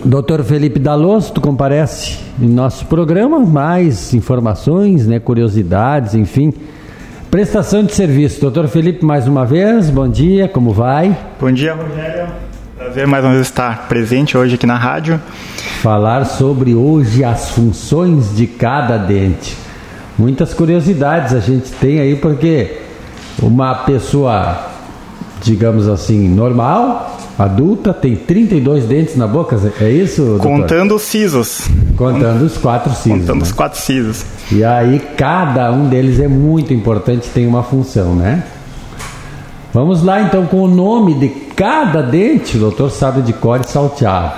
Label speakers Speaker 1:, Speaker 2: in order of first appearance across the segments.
Speaker 1: Dr. Felipe Dalloso, tu comparece em nosso programa, mais informações, né, curiosidades, enfim, prestação de serviço. Dr. Felipe, mais uma vez, bom dia, como vai?
Speaker 2: Bom dia, Rogério. Prazer mais uma vez estar presente hoje aqui na rádio.
Speaker 1: Falar sobre hoje as funções de cada dente. Muitas curiosidades a gente tem aí, porque uma pessoa, digamos assim, normal, adulta, tem 32 dentes na boca, é isso, doutor?
Speaker 2: Contando os sisos.
Speaker 1: Contando os 4 sisos.
Speaker 2: Contando, né? Os 4 sisos.
Speaker 1: E aí, cada um deles é muito importante, tem uma função, né? Vamos lá, então, com o nome de cada dente, o doutor sabe de cor e salteado.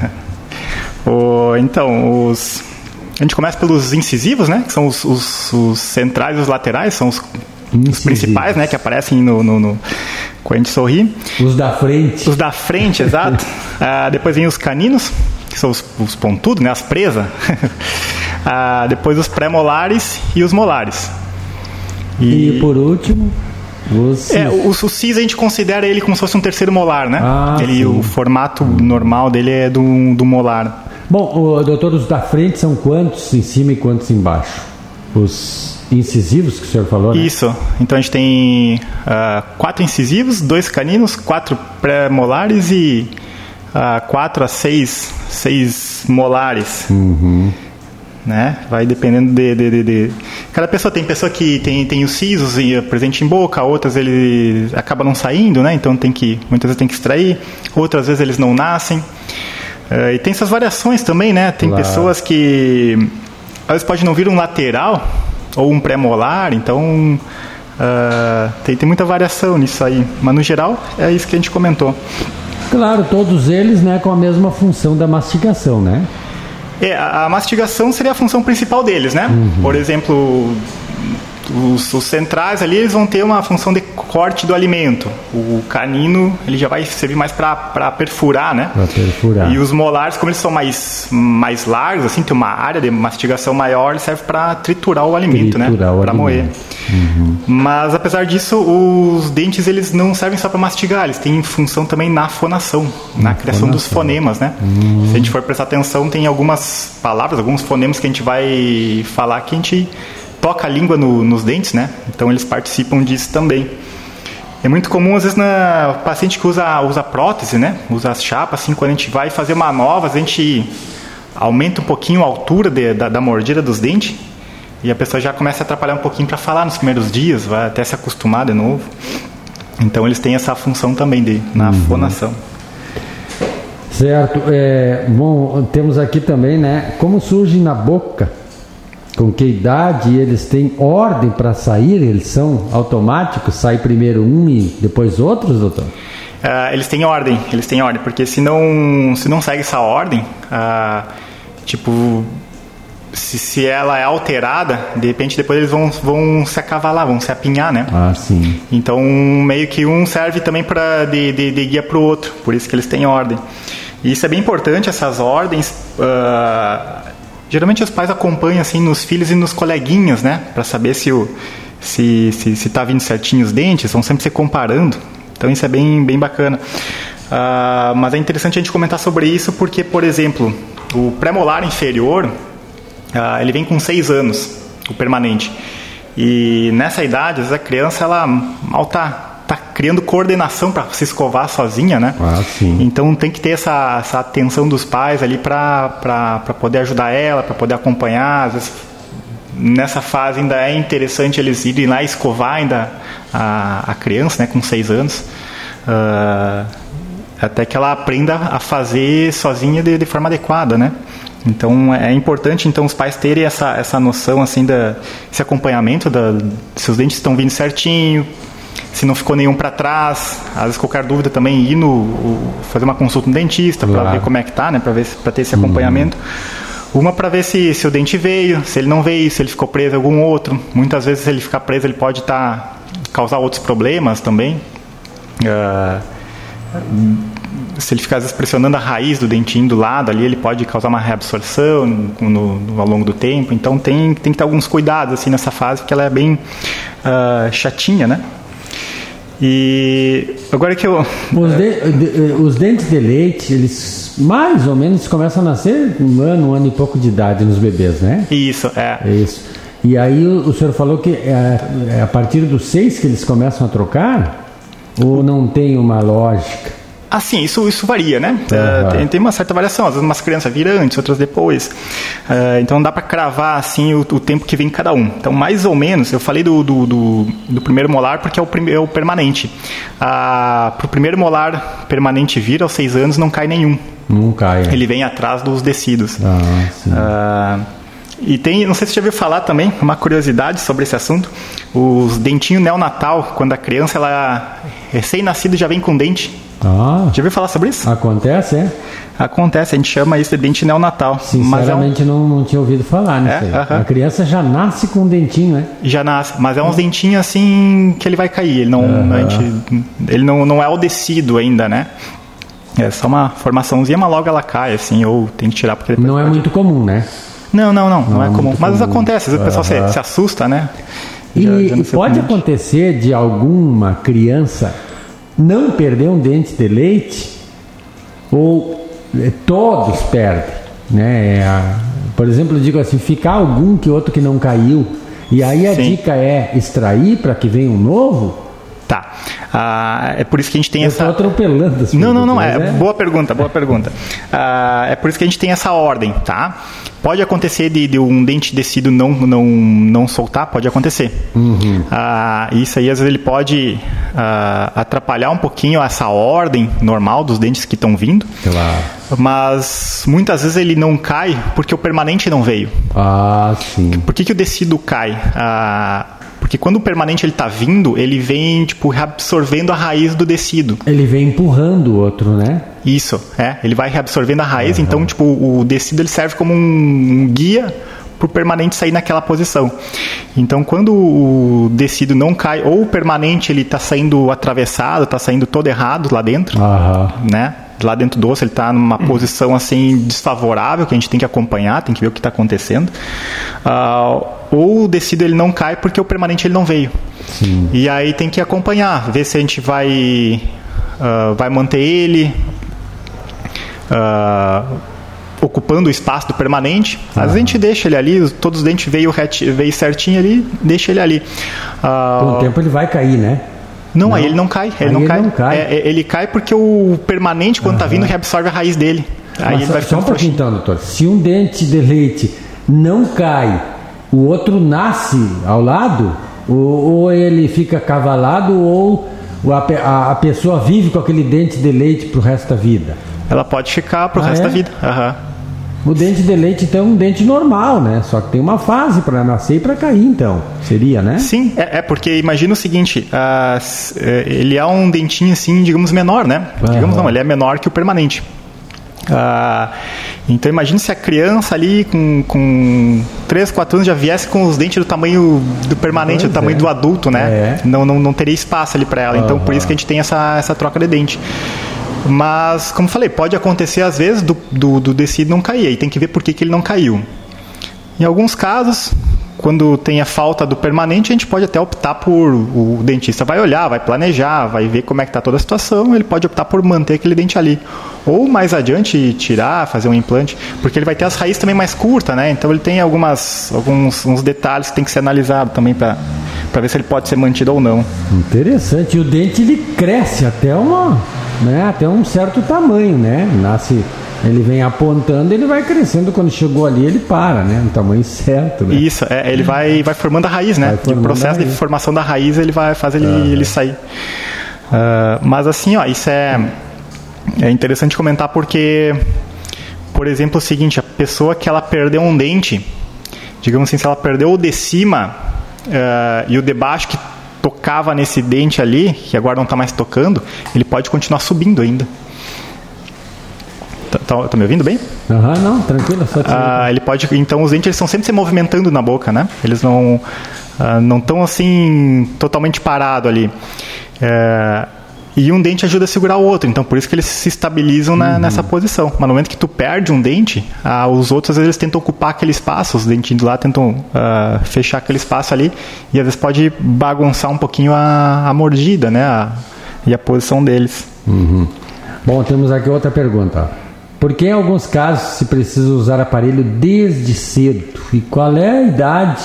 Speaker 2: Então, a gente começa pelos incisivos, né? Que são os centrais e os laterais, são os principais, né? Que aparecem quando a gente sorri.
Speaker 1: Os da frente.
Speaker 2: Os da frente, exato. Depois vem os caninos, que são os pontudos, né? As presas. Depois os pré-molares e os molares.
Speaker 1: E por último...
Speaker 2: O cis a gente considera ele como se fosse um terceiro molar, né? O formato normal dele é do molar.
Speaker 1: Bom, doutor, os da frente são quantos em cima e quantos embaixo? Os incisivos que o senhor falou, né?
Speaker 2: Isso. Então a gente tem 4 incisivos, 2 caninos, 4 pré-molares e 4 a 6 molares.
Speaker 1: Uhum.
Speaker 2: Né? Vai dependendo de... Cada pessoa tem pessoa que tem os sisos presente em boca, outras ele acaba não saindo, né? Então muitas vezes tem que extrair, outras vezes eles não nascem. E tem essas variações também, né? Tem pessoas que às vezes pode não vir um lateral ou um pré-molar, então tem muita variação nisso aí. Mas no geral é isso que a gente comentou.
Speaker 1: Claro, todos eles, né, com a mesma função da mastigação, né?
Speaker 2: A mastigação seria a função principal deles, né?
Speaker 1: Uhum.
Speaker 2: Por exemplo, os centrais ali, eles vão ter uma função de corte do alimento. O canino, ele já vai servir mais para perfurar, né? Para perfurar. E os molares, como eles são mais largos, assim, tem uma área de mastigação maior, ele serve para triturar o alimento, né? Para moer. Uhum. Mas, apesar disso, os dentes, eles não servem só para mastigar, eles têm função também na fonação, na criação dos fonemas, né? Se a gente for prestar atenção, tem algumas palavras, alguns fonemas que a gente vai falar que a gente toca a língua nos dentes, né? Então eles participam disso também. É muito comum, às vezes, na paciente que usa prótese, né? Usa as chapas, assim, quando a gente vai fazer uma nova, a gente aumenta um pouquinho a altura da mordida dos dentes e a pessoa já começa a atrapalhar um pouquinho para falar nos primeiros dias, vai até se acostumar de novo. Então eles têm essa função também na fonação.
Speaker 1: Certo. Bom, temos aqui também, né? Como surge na boca? Com que idade eles têm ordem para sair? Eles são automáticos? Sai primeiro um e depois outros, doutor?
Speaker 2: Eles têm ordem, porque se não segue essa ordem, se ela é alterada, de repente depois eles vão se acavalar, vão se apinhar, né?
Speaker 1: Sim.
Speaker 2: Então meio que um serve também de guia para o outro, por isso que eles têm ordem. E isso é bem importante, essas ordens. Geralmente os pais acompanham assim nos filhos e nos coleguinhas, né? Para saber se tá vindo certinho os dentes, vão sempre se comparando. Então isso é bem bacana. Mas é interessante a gente comentar sobre isso porque, por exemplo, o pré-molar inferior, ele vem com 6 anos, o permanente. E nessa idade, às vezes a criança ela mal tá criando coordenação para se escovar sozinha, né?
Speaker 1: Sim.
Speaker 2: Então tem que ter essa atenção dos pais ali para poder ajudar ela, para poder acompanhar. Às vezes, nessa fase ainda é interessante eles irem lá escovar ainda a criança, né, com 6 anos, até que ela aprenda a fazer sozinha de forma adequada, né? Então é importante os pais terem essa noção assim esse acompanhamento se os dentes estão vindo certinho, se não ficou nenhum para trás. Às vezes qualquer dúvida também ir fazer uma consulta no dentista para ver como é que tá, né, para ter esse acompanhamento. Uma para ver se o dente veio, se ele não veio, se ele ficou preso em algum outro. Muitas vezes se ele ficar preso ele pode causar outros problemas também. Se ele ficar às vezes pressionando a raiz do dentinho do lado ali, ele pode causar uma reabsorção ao longo do tempo. Então tem que ter alguns cuidados assim nessa fase, porque ela é bem chatinha, né? E agora que eu...
Speaker 1: Os dentes de leite, eles mais ou menos começam a nascer um ano e pouco de idade nos bebês, né?
Speaker 2: Isso, é.
Speaker 1: Isso. E aí o senhor falou que é a partir dos 6 que eles começam a trocar? Ou não tem uma lógica?
Speaker 2: Assim, isso varia, né? Tem uma certa variação. Às vezes umas crianças viram antes, outras depois. Então não dá para cravar assim o tempo que vem cada um. Então, mais ou menos, eu falei do primeiro molar porque é o permanente. Para o primeiro molar permanente vir aos 6 anos, não cai nenhum.
Speaker 1: Não cai.
Speaker 2: Ele vem atrás dos decíduos.
Speaker 1: Sim.
Speaker 2: E tem, não sei se você já ouviu falar também, uma curiosidade sobre esse assunto. Os dentinhos neonatal, quando a criança, ela recém-nascida, já vem com dente. Já ouviu falar sobre isso?
Speaker 1: Acontece, é?
Speaker 2: Acontece, a gente chama isso de dente neonatal.
Speaker 1: Sinceramente, não tinha ouvido falar nisso aí. A criança já nasce com um dentinho, né?
Speaker 2: Já nasce, mas é uns dentinhos assim que ele vai cair. Ele não é odecido ainda, né? É só uma formaçãozinha, mas logo ela cai, assim, ou tem que tirar porque...
Speaker 1: Não é muito comum, né?
Speaker 2: Não é comum. Mas acontece, às vezes o pessoal se assusta, né?
Speaker 1: E pode acontecer de alguma criança não perder um dente de leite, ou todos perdem, né? Por exemplo, eu digo assim, ficar algum que outro que não caiu, e aí a dica é extrair para que venha um novo?
Speaker 2: Tá. É por isso que a gente tem
Speaker 1: eu estou atropelando as perguntas.
Speaker 2: Não. Boa pergunta. É por isso que a gente tem essa ordem, tá? Pode acontecer de um dente descido não soltar, pode acontecer. Isso aí, às vezes, ele pode atrapalhar um pouquinho essa ordem normal dos dentes que estão vindo.
Speaker 1: Claro.
Speaker 2: Mas, muitas vezes, ele não cai porque o permanente não veio.
Speaker 1: Sim.
Speaker 2: Por que o tecido cai? Porque quando o permanente está vindo, ele vem reabsorvendo a raiz do tecido.
Speaker 1: Ele vem empurrando o outro, né?
Speaker 2: Isso, ele vai reabsorvendo a raiz. Então, o tecido ele serve como um guia para o permanente sair naquela posição. Então, quando o tecido não cai, ou o permanente está saindo atravessado, está saindo todo errado lá dentro, né? Lá dentro do osso ele está numa posição assim desfavorável, que a gente tem que acompanhar, tem que ver o que está acontecendo. Ou o tecido ele não cai porque o permanente ele não veio.
Speaker 1: Sim.
Speaker 2: E aí tem que acompanhar, ver se a gente vai manter ele ocupando o espaço do permanente. Às vezes a gente deixa ele ali, todos os dentes veio certinho ali, deixa ele ali.
Speaker 1: Com o tempo ele vai cair, né?
Speaker 2: Não, aí ele não cai. Ele cai porque o permanente, quando está vindo, reabsorve a raiz dele. Aí ele vai
Speaker 1: só um pouquinho então, doutor. Se um dente de leite não cai, o outro nasce ao lado, ou ele fica cavalado, ou a pessoa vive com aquele dente de leite pro resto da vida?
Speaker 2: Ela pode ficar pro resto da vida.
Speaker 1: O dente de leite, então, é um dente normal, né? Só que tem uma fase para nascer e para cair, então. Seria, né?
Speaker 2: Sim, porque imagina o seguinte, ele é um dentinho, assim, digamos, menor, né? Digamos não, ele é menor que o permanente. Então imagina se a criança ali com 3, 4 anos já viesse com os dentes do tamanho do permanente, do tamanho do adulto, né? Não teria espaço ali para ela. Então por isso que a gente tem essa troca de dente. Mas, como falei, pode acontecer às vezes do tecido não cair. Aí tem que ver por que ele não caiu. Em alguns casos, quando tem a falta do permanente, a gente pode até optar por... O dentista vai olhar, vai planejar, vai ver como é que está toda a situação. Ele pode optar por manter aquele dente ali. Ou mais adiante tirar, fazer um implante. Porque ele vai ter as raízes também mais curtas, né? Então ele tem uns detalhes que tem que ser analisado também para ver se ele pode ser mantido ou não.
Speaker 1: Interessante. E o dente ele cresce até até um certo tamanho, né? Ele vem apontando, ele vai crescendo, quando chegou ali ele para, né? No tamanho certo, né?
Speaker 2: Isso, ele vai formando a raiz, né? O processo de formação da raiz ele vai fazer ele sair. Mas assim, isso é interessante comentar porque, por exemplo, é o seguinte, a pessoa que ela perdeu um dente, digamos assim, se ela perdeu o de cima e o de baixo que tocava nesse dente ali, que agora não está mais tocando, ele pode continuar subindo ainda. Tá me ouvindo bem?
Speaker 1: Não, tranquilo. Só
Speaker 2: ele pode, então os dentes eles estão sempre se movimentando na boca, né? Eles não estão assim totalmente parados ali. e um dente ajuda a segurar o outro. Então, por isso que eles se estabilizam nessa posição. Mas no momento que tu perde um dente, os outros, às vezes, eles tentam ocupar aquele espaço, os dentinhos lá tentam fechar aquele espaço ali, e às vezes pode bagunçar um pouquinho a mordida, né? E a posição deles.
Speaker 1: Bom, temos aqui outra pergunta. Por que em alguns casos se precisa usar aparelho desde cedo? E qual é a idade?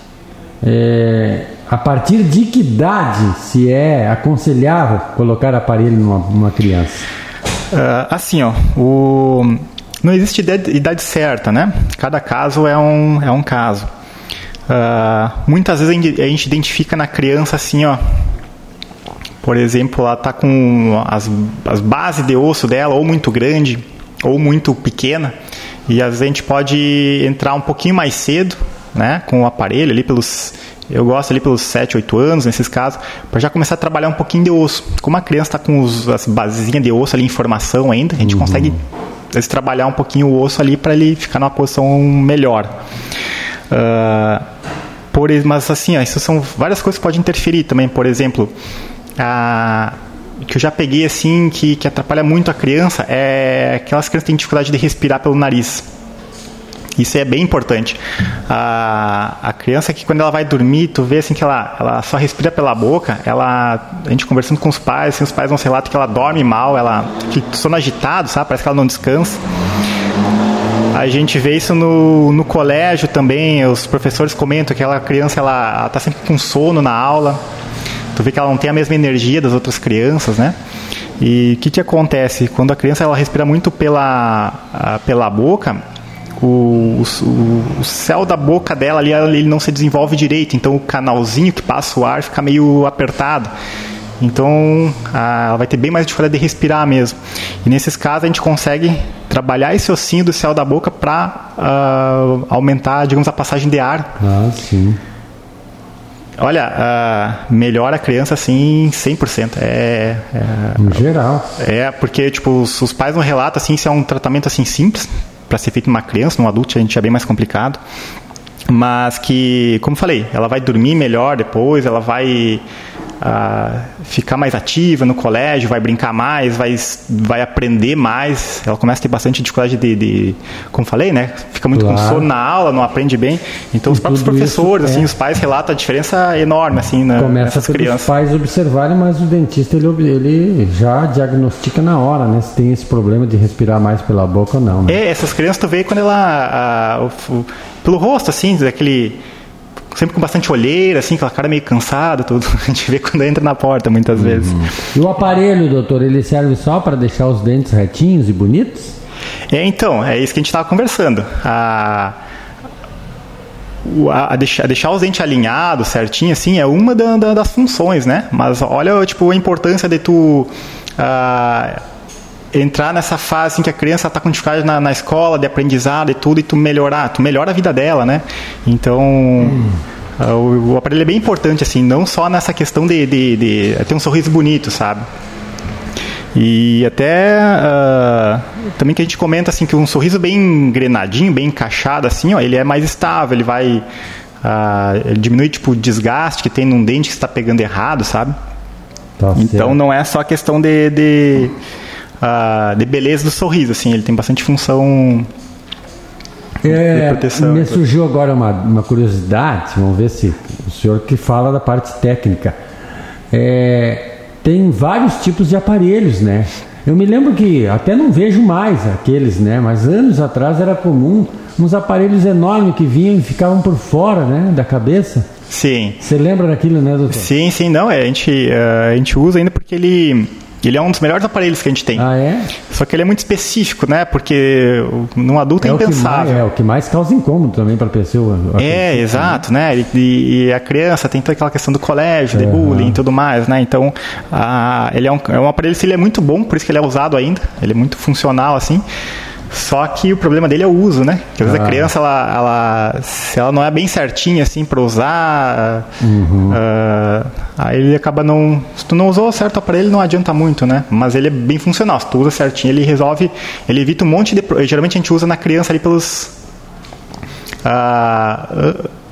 Speaker 1: A partir de que idade se é aconselhável colocar aparelho numa criança?
Speaker 2: Assim, não existe idade certa, né? Cada caso é um caso. Muitas vezes a gente identifica na criança assim, por exemplo, ela está com as bases de osso dela ou muito grande ou muito pequena, e às vezes a gente pode entrar um pouquinho mais cedo, né, com o aparelho ali eu gosto ali pelos 7, 8 anos, nesses casos, para já começar a trabalhar um pouquinho de osso. Como a criança está com as basezinhas de osso ali em formação ainda, a gente consegue trabalhar um pouquinho o osso ali para ele ficar numa posição melhor. Mas assim, isso são várias coisas que podem interferir também. Por exemplo, que eu já peguei assim, que atrapalha muito a criança, é aquelas crianças que têm dificuldade de respirar pelo nariz. Isso é bem importante. A criança que quando ela vai dormir, tu vê assim que ela só respira pela boca, a gente conversando com os pais, assim, os pais vão relatam que ela dorme mal, ela fica sono agitado, sabe? Parece que ela não descansa. A gente vê isso no colégio também, os professores comentam que aquela criança ela tá sempre com sono na aula, tu vê que ela não tem a mesma energia das outras crianças, né? E o que acontece? Quando a criança ela respira muito pela boca, o céu da boca dela ali, ele não se desenvolve direito, então o canalzinho que passa o ar fica meio apertado, então ela vai ter bem mais dificuldade de respirar mesmo. E nesses casos a gente consegue trabalhar esse ossinho do céu da boca para aumentar, digamos, a passagem de ar.
Speaker 1: Sim.
Speaker 2: Olha, melhora a criança assim 100%.
Speaker 1: Em geral.
Speaker 2: Porque tipo, os pais não relatam assim, se é um tratamento assim simples para ser feito numa criança, num adulto a gente é bem mais complicado, mas que, como falei, ela vai dormir melhor depois, ela vai ficar mais ativa no colégio, vai brincar mais, vai aprender mais, ela começa a ter bastante dificuldade de como falei, né, fica muito com sono na aula, não aprende bem, então os próprios professores, assim, os pais relatam a diferença enorme, assim, nessas crianças.
Speaker 1: Os pais observarem, mas o dentista, ele já diagnostica na hora, né, se tem esse problema de respirar mais pela boca ou não, né?
Speaker 2: Essas crianças tu vê quando ela, pelo rosto, assim, daquele sempre com bastante olheira, assim, aquela cara meio cansada, tudo. A gente vê quando entra na porta, muitas vezes.
Speaker 1: E o aparelho, doutor, ele serve só para deixar os dentes retinhos e bonitos?
Speaker 2: Então, é isso que a gente estava conversando. Deixar os dentes alinhados, certinho, assim, é uma das funções, né? Mas olha, tipo, a importância de tu entrar nessa fase assim, que a criança está com dificuldade na escola, de aprendizado e tudo, e tu melhora a vida dela, né? Então, o aparelho é bem importante, assim, não só nessa questão de ter um sorriso bonito, sabe? E até também que a gente comenta assim, que um sorriso bem engrenadinho, bem encaixado, assim, ele é mais estável, ele diminui tipo, o desgaste que tem num dente que está pegando errado, sabe? Então não é só questão de beleza do sorriso, assim, ele tem bastante função de proteção.
Speaker 1: Me surgiu agora uma curiosidade, vamos ver se o senhor que fala da parte técnica. Tem vários tipos de aparelhos, né? Eu me lembro que até não vejo mais aqueles, né? Mas anos atrás era comum uns aparelhos enormes que vinham e ficavam por fora, né? Da cabeça.
Speaker 2: Sim.
Speaker 1: Você lembra daquilo, né, doutor?
Speaker 2: Sim, não, a gente usa ainda porque ele é um dos melhores aparelhos que a gente tem. Só que ele é muito específico, né? Porque num adulto é impensável.
Speaker 1: É o que mais causa incômodo também para a pessoa.
Speaker 2: Exato, né? E a criança tem toda aquela questão do colégio, de bullying e tudo mais, né? Então, ele é um aparelho, ele é muito bom, por isso que ele é usado ainda. Ele é muito funcional, assim. Só que o problema dele é o uso, né? Porque às vezes a criança, se ela não é bem certinha assim para usar, aí ele acaba não... Se tu não usou certo o aparelho, não adianta muito, né? Mas ele é bem funcional. Se tu usa certinho, ele resolve... Ele evita um monte de... Geralmente a gente usa na criança ali pelos...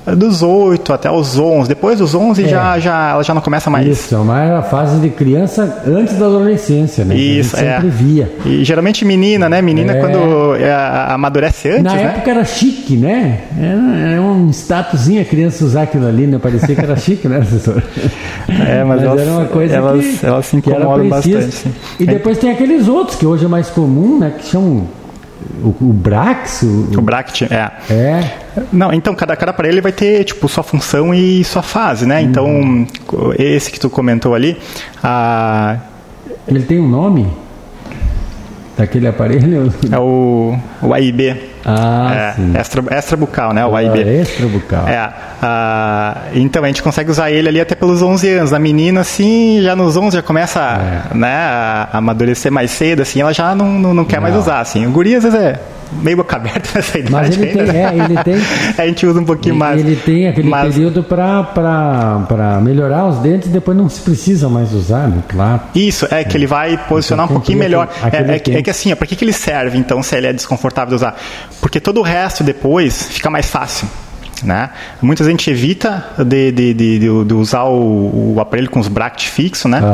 Speaker 2: dos 8 até os 11. Depois dos 11 ela já não começa mais.
Speaker 1: Isso, mas a fase de criança antes da adolescência, né?
Speaker 2: Isso,
Speaker 1: sempre via.
Speaker 2: E geralmente menina, né? Menina quando amadurece antes,
Speaker 1: na época era chique, né? Era um statusinho a criança usar aquilo ali, né? Parecia que era chique, né, professor?
Speaker 2: Mas era uma coisa elas se incomodam bastante.
Speaker 1: E depois tem aqueles outros que hoje é mais comum, né? Que chamam o Brax.
Speaker 2: O Bract, Não, então cada aparelho vai ter tipo sua função e sua fase, né? Então esse que tu comentou ali,
Speaker 1: ele tem um nome? Daquele aparelho?
Speaker 2: É o AIB.
Speaker 1: Sim.
Speaker 2: Extrabucal, né? O AIB.
Speaker 1: Extrabucal.
Speaker 2: Então a gente consegue usar ele ali até pelos 11 anos. A menina, assim, já nos 11 já começa a amadurecer mais cedo, assim, ela já não quer mais usar, assim. O guri às vezes é meio boca aberta nessa idade.
Speaker 1: Mas ele
Speaker 2: ainda,
Speaker 1: tem, ele tem.
Speaker 2: A gente usa um pouquinho mais.
Speaker 1: Ele tem aquele período para melhorar os dentes e depois não se precisa mais usar, né? Claro.
Speaker 2: Isso, que ele vai posicionar um pouquinho melhor. É que assim, para que ele serve, então, se ele é desconfortável de usar? Porque todo o resto depois fica mais fácil. Né? Muita gente evita de usar o aparelho com os brackets fixos, né?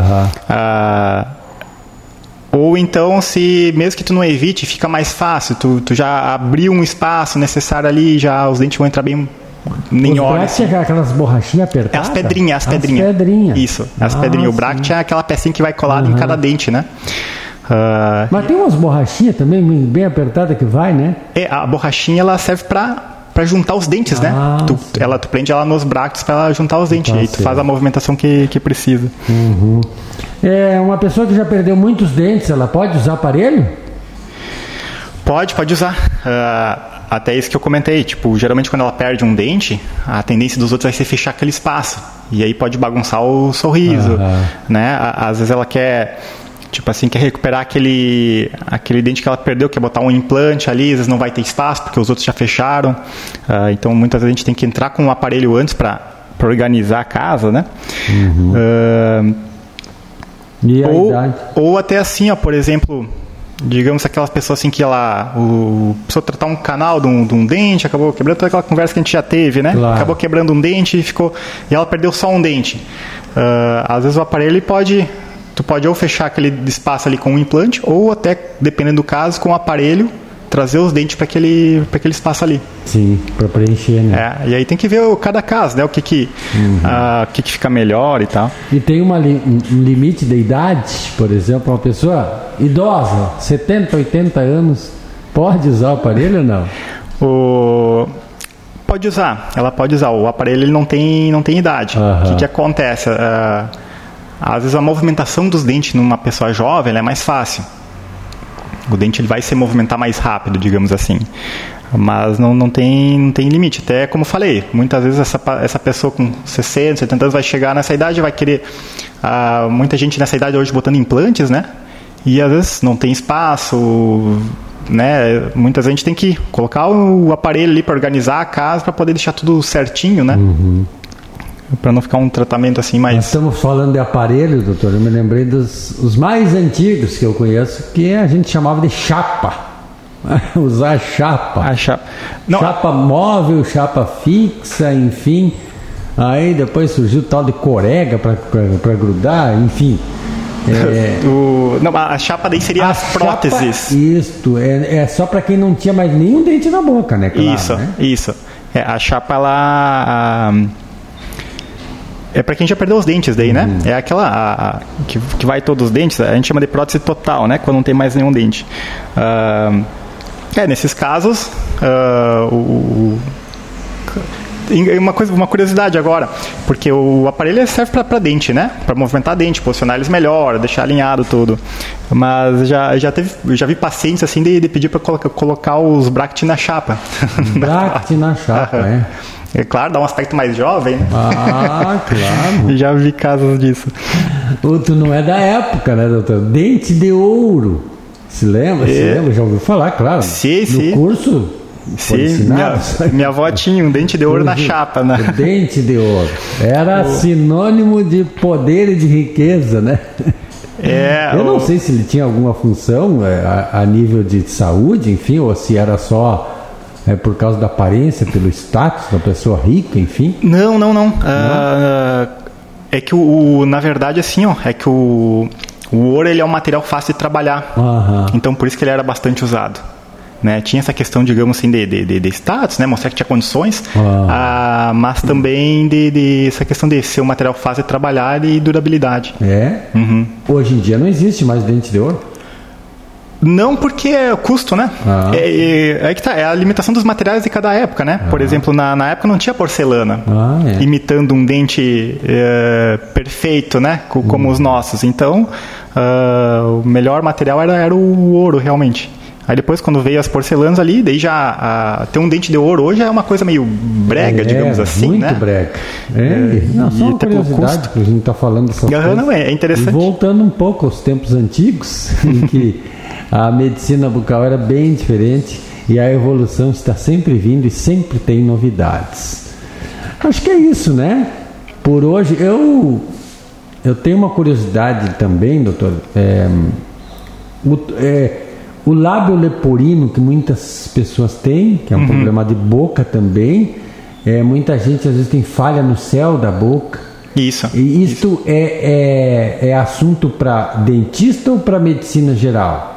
Speaker 2: Ou então, se mesmo que tu não evite, fica mais fácil. Tu já abriu um espaço necessário ali, já os dentes vão entrar bem em ordem.
Speaker 1: Os brackets é aquelas borrachinhas apertadas?
Speaker 2: As pedrinhas. Isso, as pedrinhas. O bracket é aquela pecinha que vai colada em cada dente, né?
Speaker 1: Mas tem umas borrachinhas também bem apertadas que vai, né?
Speaker 2: A borrachinha ela serve para juntar os dentes, né? Tu prende ela nos brackets para ela juntar os dentes. E aí tu faz a movimentação que precisa.
Speaker 1: Uma pessoa que já perdeu muitos dentes, ela pode usar aparelho?
Speaker 2: Pode usar. Até isso que eu comentei. Tipo, geralmente quando ela perde um dente, a tendência dos outros vai ser fechar aquele espaço. E aí pode bagunçar o sorriso, né? Às vezes ela quer... Tipo assim, quer recuperar aquele dente que ela perdeu, quer botar um implante ali, às vezes não vai ter espaço porque os outros já fecharam. Então, muitas vezes a gente tem que entrar com um aparelho antes para organizar a casa, né?
Speaker 1: E a idade?
Speaker 2: Ou até assim, por exemplo, digamos aquelas pessoas assim que precisou tratar um canal de um dente, acabou quebrando toda aquela conversa que a gente já teve, né?
Speaker 1: Claro.
Speaker 2: Acabou quebrando um dente e ela perdeu só um dente. Às vezes o aparelho tu pode ou fechar aquele espaço ali com um implante, ou até, dependendo do caso, com o aparelho, trazer os dentes para aquele espaço ali.
Speaker 1: Sim, para preencher, né?
Speaker 2: E aí tem que ver cada caso, né? O que fica melhor e tal.
Speaker 1: E tem um limite de idade, por exemplo, uma pessoa idosa, 70, 80 anos, pode usar o aparelho ou não?
Speaker 2: Pode usar, ela pode usar. O aparelho ele não tem idade. O que acontece? Às vezes a movimentação dos dentes numa pessoa jovem ela é mais fácil. O dente ele vai se movimentar mais rápido, digamos assim. Mas não tem limite. Até como eu falei, muitas vezes essa pessoa com 60, 70 anos vai chegar nessa idade e vai querer... muita gente nessa idade hoje botando implantes, né? E às vezes não tem espaço, né? Muitas vezes a gente tem que colocar o aparelho ali para organizar a casa, para poder deixar tudo certinho, né? Para não ficar um tratamento assim mais...
Speaker 1: Nós estamos falando de aparelho, doutor. Eu me lembrei dos mais antigos que eu conheço, que a gente chamava de chapa. Usar chapa. Chapa móvel, chapa fixa, enfim. Aí depois surgiu o tal de corega para grudar, enfim.
Speaker 2: A chapa daí seria as próteses.
Speaker 1: Isto, é só para quem não tinha mais nenhum dente na boca, né? Claro,
Speaker 2: isso. A chapa, ela... É para quem já perdeu os dentes daí, né? É aquela que vai todos os dentes, a gente chama de prótese total, né? Quando não tem mais nenhum dente. Nesses casos, uma curiosidade agora, porque o aparelho serve para dente, né? Para movimentar dente, posicionar eles melhor, deixar alinhado tudo. Mas já vi pacientes assim de pedir para colocar os brackets na chapa.
Speaker 1: Bracket na chapa,
Speaker 2: É claro, dá um aspecto mais jovem, né?
Speaker 1: Claro.
Speaker 2: Já vi casos disso.
Speaker 1: Tu não é da época, né, doutor? Dente de ouro. Se lembra? Já ouviu falar, claro.
Speaker 2: Sim.
Speaker 1: No curso?
Speaker 2: Sim, minha avó tinha um dente de ouro na chapa, né?
Speaker 1: Dente de ouro. Era sinônimo de poder e de riqueza, né? Eu não sei se ele tinha alguma função a nível de saúde, enfim, ou se era só É por causa da aparência, pelo status da pessoa rica, enfim?
Speaker 2: Não. É que na verdade, assim, é que o ouro ele é um material fácil de trabalhar. Então, por isso que ele era bastante usado. Né? Tinha essa questão, digamos assim, de status, né? Mostrar que tinha condições, mas também de essa questão de ser um material fácil de trabalhar e durabilidade.
Speaker 1: Hoje em dia não existe mais dente de ouro?
Speaker 2: Não, porque é o custo, né? É que tá, é a limitação dos materiais de cada época, né? Por exemplo, na época não tinha porcelana, imitando um dente perfeito, né? Como os nossos. Então, o melhor material era o ouro, realmente. Aí depois, quando veio as porcelanas ali, daí já ter um dente de ouro hoje é uma coisa meio brega, digamos assim,
Speaker 1: muito
Speaker 2: né?
Speaker 1: Muito brega. Não, só uma curiosidade que a gente está falando dessas coisas.
Speaker 2: Não, é interessante.
Speaker 1: E voltando um pouco aos tempos antigos, em que a medicina bucal era bem diferente e a evolução está sempre vindo e sempre tem novidades. Acho que é isso, né? Por hoje, eu tenho uma curiosidade também, doutor. O lábio leporino, que muitas pessoas têm, que é um problema de boca também, muita gente às vezes tem falha no céu da boca.
Speaker 2: Isso.
Speaker 1: E isto é assunto para dentista ou para medicina geral?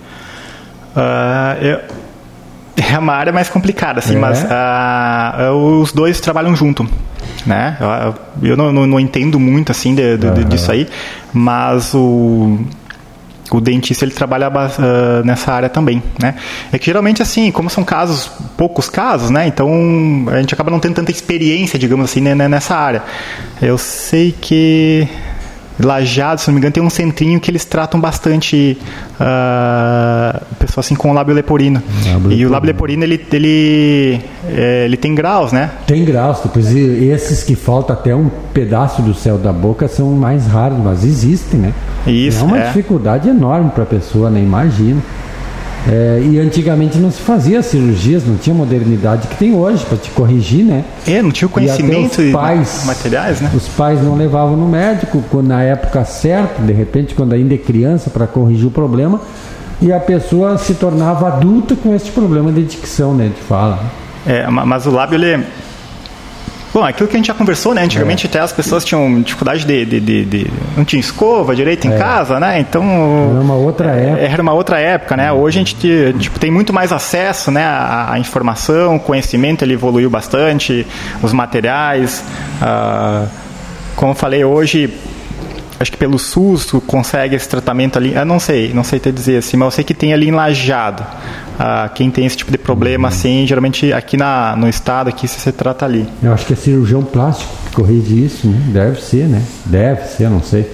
Speaker 2: É uma área mais complicada, assim, mas os dois trabalham junto, né? Eu não entendo muito assim disso aí, mas o dentista ele trabalha nessa área também, né? É que geralmente assim, como são poucos casos, né? Então a gente acaba não tendo tanta experiência, digamos assim, né, nessa área. Eu sei que Lajeado, se não me engano, tem um centrinho que eles tratam bastante pessoas assim com lábio leporino. E o lábio leporino ele tem graus, né?
Speaker 1: Tem graus, depois esses que faltam até um pedaço do céu da boca são mais raros, mas existem, né?
Speaker 2: Isso,
Speaker 1: é uma dificuldade enorme para a pessoa, né? Imagina. E antigamente não se fazia cirurgias, não tinha modernidade que tem hoje para te corrigir, né?
Speaker 2: Não tinha o conhecimento e materiais, né?
Speaker 1: Os pais não levavam no médico na época certa, de repente, quando ainda é criança, para corrigir o problema, e a pessoa se tornava adulta com esse problema de dicção, né? De fala.
Speaker 2: Mas o lábio, ele... Bom, aquilo que a gente já conversou, né? Antigamente até as pessoas tinham dificuldade não tinha escova direito em casa, né? Então...
Speaker 1: Era uma outra época.
Speaker 2: Era uma outra época, né? Hoje a gente tem muito mais acesso, né? A informação, o conhecimento, ele evoluiu bastante, os materiais. Como eu falei, hoje... Acho que pelo SUS tu consegue esse tratamento ali. Eu não sei te dizer assim, mas eu sei que tem ali em Lajeado. Quem tem esse tipo de problema, assim, geralmente aqui no estado, aqui se trata ali.
Speaker 1: Eu acho que é cirurgião plástico que corrige isso, né? Deve ser, né? Deve ser, não sei.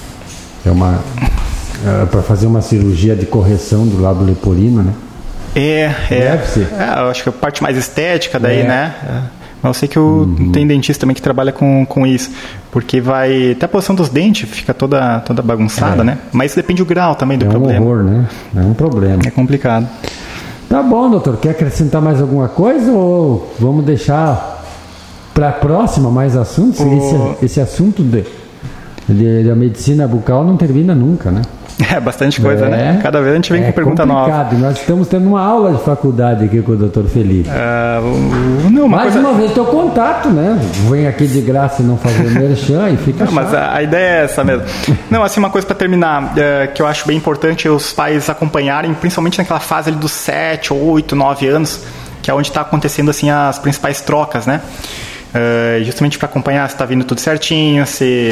Speaker 1: Para fazer uma cirurgia de correção do lábio leporino, né? Deve ser.
Speaker 2: Eu acho que a parte mais estética daí, né? Mas eu sei que tem dentista também que trabalha com isso, porque até a posição dos dentes fica toda bagunçada, né? Mas isso depende do grau também do problema.
Speaker 1: É um horror, né? É um problema.
Speaker 2: É complicado.
Speaker 1: Tá bom, doutor. Quer acrescentar mais alguma coisa ou vamos deixar para a próxima mais assuntos? Esse assunto da medicina bucal não termina nunca, né?
Speaker 2: Bastante coisa, né? Cada vez a gente vem com pergunta nova.
Speaker 1: Nós estamos tendo uma aula de faculdade aqui com o Dr. Felipe.
Speaker 2: Mais
Speaker 1: uma vez, teu contato, né? Vem aqui de graça e não fazer merchan e fica chato.
Speaker 2: Mas a ideia é essa mesmo. Não, assim, uma coisa para terminar, que eu acho bem importante os pais acompanharem, principalmente naquela fase ali dos 7, 8, 9 anos, que é onde está acontecendo assim, as principais trocas, né? Justamente para acompanhar se está vindo tudo certinho,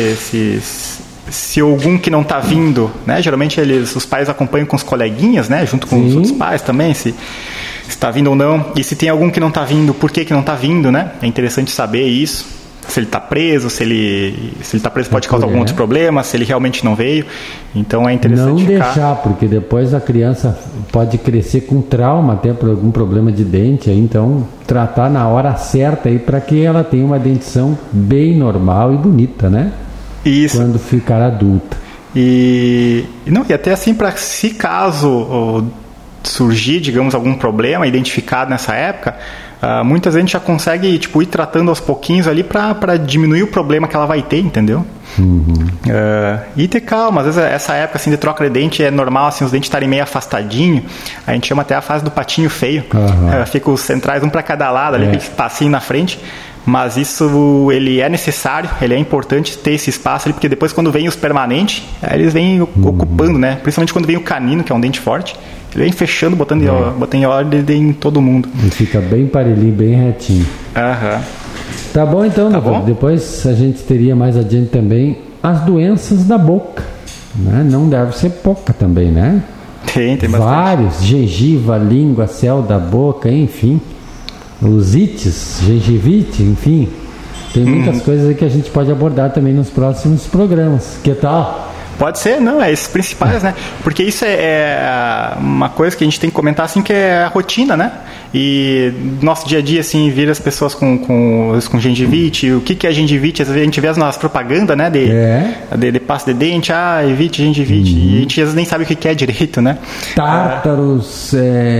Speaker 2: se algum que não está vindo, né? Geralmente os pais acompanham com os coleguinhas, né? Junto com os outros pais também, se está vindo ou não. E se tem algum que não está vindo, por que não está vindo, né? É interessante saber isso. Se ele está preso, se ele está preso pode causar algum outro problema, se ele realmente não veio. Então é interessante
Speaker 1: não deixar, porque depois a criança pode crescer com trauma até por algum problema de dente. Então tratar na hora certa aí para que ela tenha uma dentição bem normal e bonita, né?
Speaker 2: Isso.
Speaker 1: Quando ficar adulta.
Speaker 2: E até assim, se caso surgir, digamos, algum problema identificado nessa época, muitas vezes a gente já consegue, tipo, ir tratando aos pouquinhos ali para diminuir o problema que ela vai ter, entendeu? E ter calma. Às vezes essa época assim, de troca de dente é normal assim, os dentes estarem meio afastadinhos. A gente chama até a fase do patinho feio. Fica os centrais um para cada lado, ali, aquele espacinho na frente. Mas isso, ele é necessário, ele é importante ter esse espaço ali, porque depois quando vem os permanentes, eles vêm ocupando, né? Principalmente quando vem o canino, que é um dente forte, ele vem fechando, botando em ordem em todo mundo.
Speaker 1: E fica bem parelhinho, bem retinho. Tá bom então, doutor. Depois a gente teria mais adiante também as doenças da boca, né? Não deve ser pouca também, né?
Speaker 2: Tem bastante.
Speaker 1: Vários, gengiva, língua, céu da boca, enfim. Os ites, gengivite, enfim. Tem muitas coisas aí que a gente pode abordar também nos próximos programas. Que tal?
Speaker 2: Pode ser, não, esses principais, né? Porque isso é uma coisa que a gente tem que comentar, assim, que é a rotina, né? E nosso dia a dia, assim, vir as pessoas com gengivite, o que é gengivite? Às vezes a gente vê as nossas propagandas, né? De pasta de dente, evite gengivite. E a gente às vezes nem sabe o que é direito, né?
Speaker 1: Tártaros,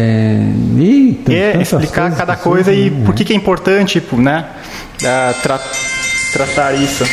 Speaker 2: explicar cada coisa e por que é importante, tipo, né? Tratar isso.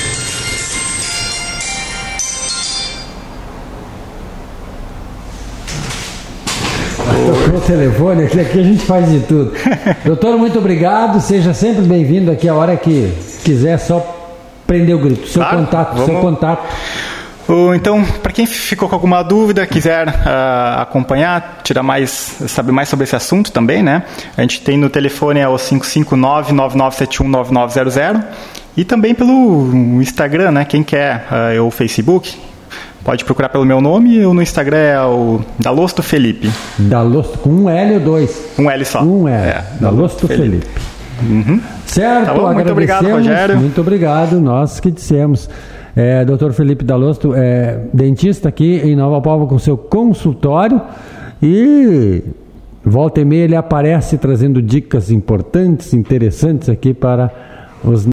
Speaker 1: Tocou o telefone, aqui a gente faz de tudo. Doutor, muito obrigado, seja sempre bem-vindo aqui a hora que quiser, só prender o grito. Seu contato.
Speaker 2: Então, para quem ficou com alguma dúvida, quiser acompanhar, saber mais sobre esse assunto também, né? A gente tem no telefone o 559-9971-9900 e também pelo Instagram, né? Quem quer, o Facebook, pode procurar pelo meu nome, ou no Instagram é o Dalosto Felipe.
Speaker 1: Dalosto com um L ou dois?
Speaker 2: Um L só.
Speaker 1: Um L. Dalosto Felipe. Certo,
Speaker 2: tá bom, muito obrigado, Rogério.
Speaker 1: Muito obrigado, nós que dissemos. Dr. Felipe Dalosto é dentista aqui em Nova Palma com seu consultório e volta e meia ele aparece trazendo dicas importantes, interessantes aqui para os